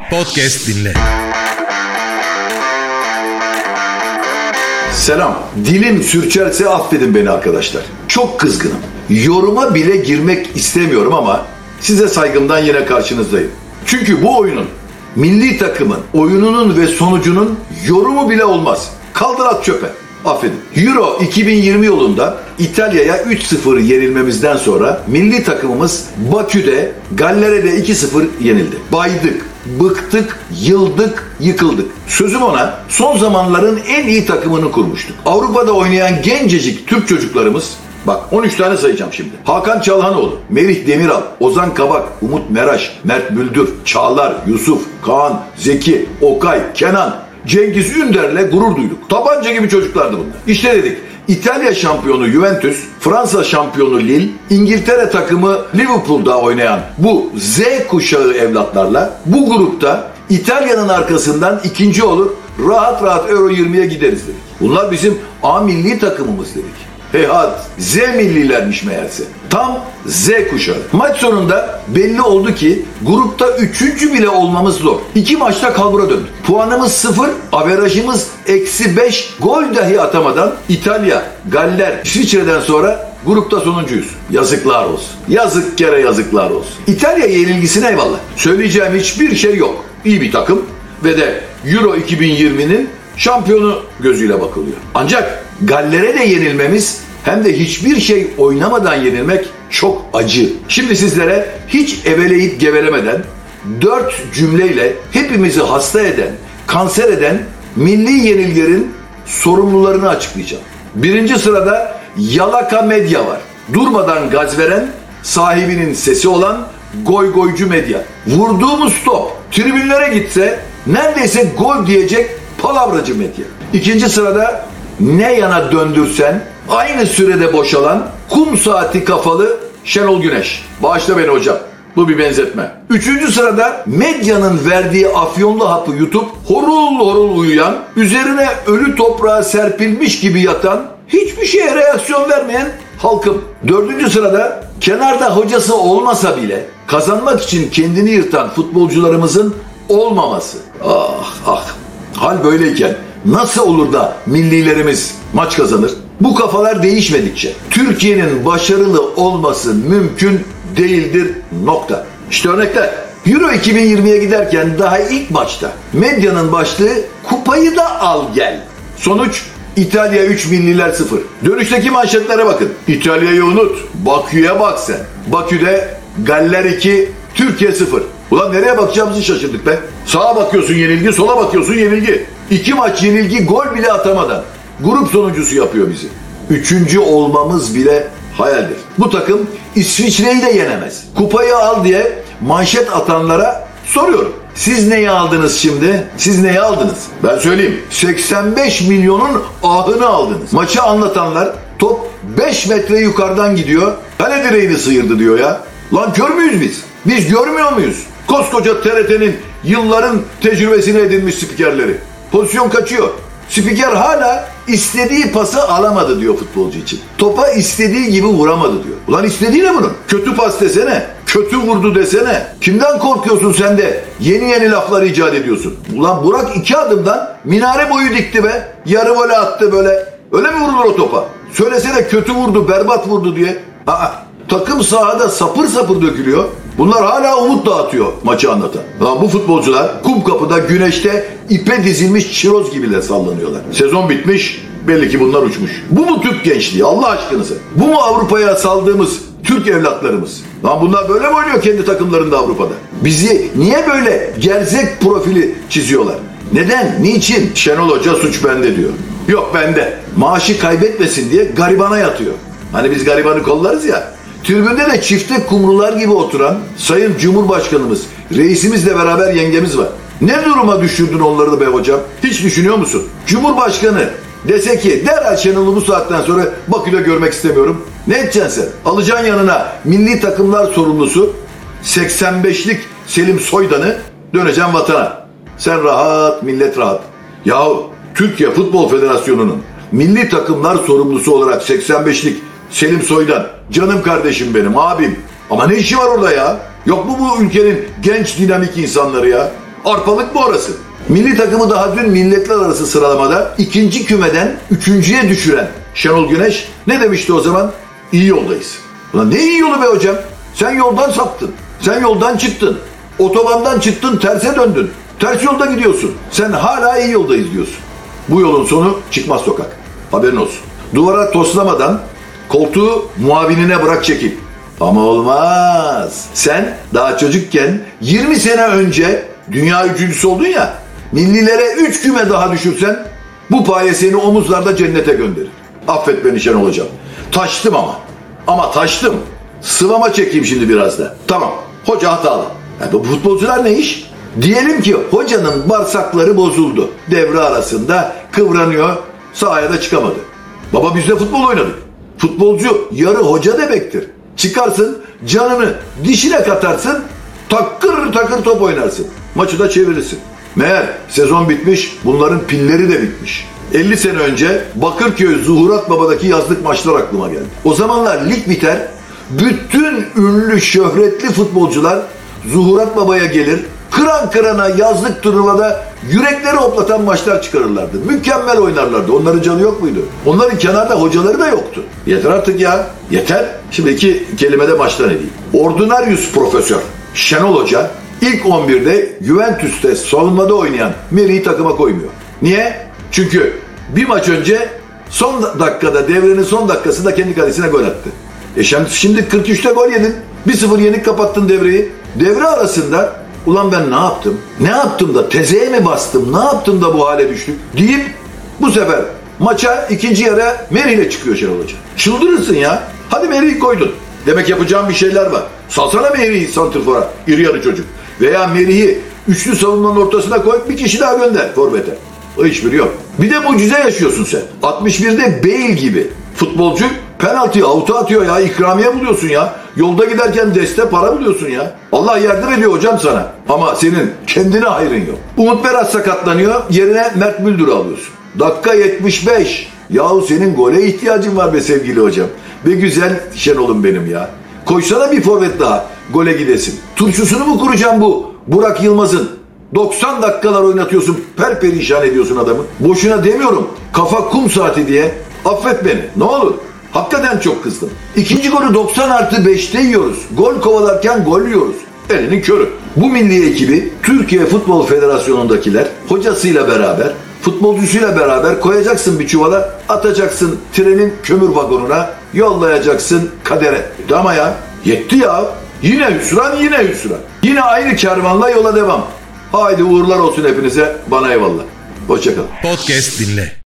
Podcast dinle. Selam. Dilim sürçerse affedin beni arkadaşlar. Çok kızgınım. Yoruma bile girmek istemiyorum ama size saygımdan yine karşınızdayım. Çünkü bu oyunun, milli takımın oyununun ve sonucunun yorumu bile olmaz. Kaldır at çöpe. Affedin. Euro 2020 yılında İtalya'ya 3-0 yenilmemizden sonra milli takımımız Bakü'de Galler'e de 2-0 yenildi. Baydık, bıktık, yıldık, yıkıldık. Sözüm ona son zamanların en iyi takımını kurmuştuk. Avrupa'da oynayan gencecik Türk çocuklarımız, bak 13 tane sayacağım şimdi. Hakan Çalhanoğlu, Merih Demiral, Ozan Kabak, Umut Meraş, Mert Müldür, Çağlar, Yusuf, Kaan, Zeki, Okay, Kenan, Cengiz Ünder'le gurur duyduk. Tabanca gibi çocuklardı bunlar. İşte dedik, İtalya şampiyonu Juventus, Fransa şampiyonu Lille, İngiltere takımı Liverpool'da oynayan bu Z kuşağı evlatlarla bu grupta İtalya'nın arkasından ikinci olur, rahat rahat Euro 20'ye gideriz dedik. Bunlar bizim A milli takımımız dedik. Heyhat, Z millilermiş meğerse. Tam Z kuşağı. Maç sonunda belli oldu ki grupta 3. bile olmamız zor. 2 maçta kalbura döndük. Puanımız 0, averajımız -5, gol dahi atamadan İtalya, Galler, İsviçre'den sonra grupta sonuncuyuz. Yazıklar olsun. Yazık kere yazıklar olsun. İtalya yenilgisine eyvallah. Söyleyeceğim hiçbir şey yok. İyi bir takım ve de Euro 2020'nin şampiyonu gözüyle bakılıyor. Ancak Galler'e de yenilmemiz hem de hiçbir şey oynamadan yenilmek çok acı. Şimdi sizlere hiç eveleyip gevelemeden 4 cümleyle hepimizi hasta eden, kanser eden milli yenilgilerin sorumlularını açıklayacağım. Birinci sırada yalaka medya var. Durmadan gaz veren, sahibinin sesi olan goygoycu medya. Vurduğumuz top tribünlere gitse neredeyse gol diyecek palavracı medya. İkinci sırada ne yana döndürsen aynı sürede boşalan kum saati kafalı Şenol Güneş. Bağışla beni hocam. Bu bir benzetme. Üçüncü sırada medyanın verdiği afyonlu hapı yutup horul horul uyuyan, üzerine ölü toprağa serpilmiş gibi yatan, hiçbir şeye reaksiyon vermeyen halkım. Dördüncü sırada kenarda hocası olmasa bile kazanmak için kendini yırtan futbolcularımızın olmaması. Ah ah. Hal böyleyken nasıl olur da millilerimiz maç kazanır? Bu kafalar değişmedikçe Türkiye'nin başarılı olması mümkün değildir. Nokta. İşte örnekler. Euro 2020'ye giderken daha ilk maçta medyanın başlığı kupayı da al gel. Sonuç İtalya 3 milliler 0. Dönüşteki manşetlere bakın. İtalya'yı unut. Bakü'ye bak sen. Bakü'de Galler 2, Türkiye 0. Ulan nereye bakacağımızı şaşırdık be. Sağa bakıyorsun yenilgi, sola bakıyorsun yenilgi. 2 maç yenilgi, gol bile atamadan grup sonuncusu yapıyor bizi. 3. olmamız bile hayaldir. Bu takım İsviçre'yi de yenemez. Kupayı al diye manşet atanlara soruyorum. Siz neyi aldınız şimdi? Siz neyi aldınız? Ben söyleyeyim. 85 milyonun ahını aldınız. Maçı anlatanlar top 5 metre yukarıdan gidiyor. Kale direğini sıyırdı diyor ya. Lan kör müyüz biz? Biz görmüyor muyuz? Koskoca TRT'nin yılların tecrübesini edinmiş spikerleri. Pozisyon kaçıyor. Spiker hala istediği pası alamadı diyor futbolcu için. Topa istediği gibi vuramadı diyor. Ulan istediği ne bunun? Kötü pas desene. Kötü vurdu desene. Kimden korkuyorsun sen de? Yeni laflar icat ediyorsun. Ulan Burak 2 adımdan minare boyu dikti be. Yarı vole attı böyle. Öyle mi vurulur o topa? Söylesene kötü vurdu, berbat vurdu diye. Takım sahada sapır sapır dökülüyor. Bunlar hala umut dağıtıyor maçı anlatan. Bu futbolcular Kumkapı'da güneşte ipe dizilmiş çiroz gibiler sallanıyorlar. Sezon bitmiş, belli ki bunlar uçmuş. Bu mu Türk gençliği Allah aşkınıza? Bu mu Avrupa'ya saldığımız Türk evlatlarımız? Bunlar böyle mi oynuyor kendi takımlarında Avrupa'da? Bizi niye böyle gerzek profili çiziyorlar? Neden? Niçin? Şenol Hoca suç bende diyor. Yok bende. Maaşı kaybetmesin diye garibana yatıyor. Hani biz garibanı kollarız ya. Tribünde de çifte kumrular gibi oturan Sayın Cumhurbaşkanımız, reisimizle beraber yengemiz var. Ne duruma düşürdün onları da be hocam? Hiç düşünüyor musun? Cumhurbaşkanı dese ki derhal Şenol'u bu saatten sonra Bakü'de görmek istemiyorum. Ne edeceksin sen? Alacaksın yanına milli takımlar sorumlusu 85'lik Selim Soydan'ı, döneceksin vatana. Sen rahat, millet rahat. Yahu Türkiye Futbol Federasyonu'nun milli takımlar sorumlusu olarak 85'lik Selim Soydan, canım kardeşim benim, abim. Ama ne işi var orada ya? Yok mu bu ülkenin genç dinamik insanları ya? Arpalık mı orası? Milli takımı daha dün milletler arası sıralamada 2. kümeden 3.'ye düşüren Şenol Güneş ne demişti o zaman? İyi yoldayız. Ulan ne iyi yolu be hocam? Sen yoldan saptın. Sen yoldan çıktın. Otobandan çıktın, terse döndün. Ters yolda gidiyorsun. Sen hala iyi yoldayız diyorsun. Bu yolun sonu çıkmaz sokak. Haberin olsun. Duvara toslamadan koltuğu muavinine bırak çekil. Ama olmaz. Sen daha çocukken 20 sene önce dünya üçüncüsü oldun ya. Millilere 3 küme daha düşürsen bu paye seni omuzlarda cennete gönderir. Affet beni Şenol Hocam. Taştım ama. Ama taştım. Sıvama çekeyim şimdi biraz da. Tamam. Hoca hatalı. Bu futbolcular ne iş? Diyelim ki hocanın bağırsakları bozuldu. Devre arasında kıvranıyor. Sahaya da çıkamadı. Baba biz de futbol oynadık. Futbolcu yarı hoca demektir. Çıkarsın, canını dişine katarsın, takır takır top oynarsın. Maçı da çevirirsin. Meğer sezon bitmiş, bunların pilleri de bitmiş. 50 sene önce Bakırköy Zuhurat Baba'daki yazlık maçlar aklıma geldi. O zamanlar lig biter, bütün ünlü şöhretli futbolcular Zuhurat Baba'ya gelir, kıran kırana yazlık turnuvada yürekleri hoplatan maçlar çıkarırlardı. Mükemmel oynarlardı. Onların canı yok muydu? Onların kenarda hocaları da yoktu. Yeter artık ya. Yeter. Şimdi 2 kelimede maçtan edeyim. Ordinarius profesör Şenol Hoca ilk 11'de Juventus'te savunmada oynayan Merih'i takıma koymuyor. Niye? Çünkü bir maç önce son dakikada, devrenin son dakikasında kendi kalesine gol attı. Şimdi 43'te gol yedin. 1-0 yenik kapattın devreyi. Devre arasında ulan ben ne yaptım? Ne yaptım da tezeye mi bastım? Ne yaptım da bu hale düştük? Deyip bu sefer maça ikinci yarı Merih'le çıkıyor Şenol Hoca. Çıldırırsın ya. Hadi Merih'i koydun. Demek yapacağım bir şeyler var. Salsana Merih'i santrfora. İri yarı çocuk. Veya Merih'i üçlü savunmanın ortasına koy, bir kişi daha gönder forvete. O hiçbiri yok. Bir de mucize yaşıyorsun sen. 61'de Bale gibi futbolcu penaltıyı avuta atıyor ya. İkramiye buluyorsun ya. Yolda giderken deste para buluyorsun ya. Allah yardım ediyor hocam sana. Ama senin kendine hayrın yok. Umut Berat sakatlanıyor. Yerine Mert Müldür'ü alıyorsun. Dakika 75. Yahu senin gole ihtiyacın var be sevgili hocam. Be güzel Şenol'um benim ya. Koysana bir forvet daha. Gole gidesin. Turşusunu mu kuracağım bu Burak Yılmaz'ın? 90 dakikalar oynatıyorsun. Perperişan ediyorsun adamı. Boşuna demiyorum. Kafa kum saati diye. Affet beni. Ne olur. Hakikaten çok kızdım. İkinci golü 90+5'te yiyoruz. Gol kovalarken gol yiyoruz. Elinin körü. Bu milli ekibi Türkiye Futbol Federasyonu'ndakiler hocasıyla beraber, futbolcusuyla beraber koyacaksın bir çuvala, atacaksın trenin kömür vagonuna, yollayacaksın kadere. Ama ya yetti ya. Yine hüsran, yine hüsran. Yine aynı kervanla yola devam. Haydi uğurlar olsun hepinize. Bana eyvallah. Hoşçakalın. Podcast dinle.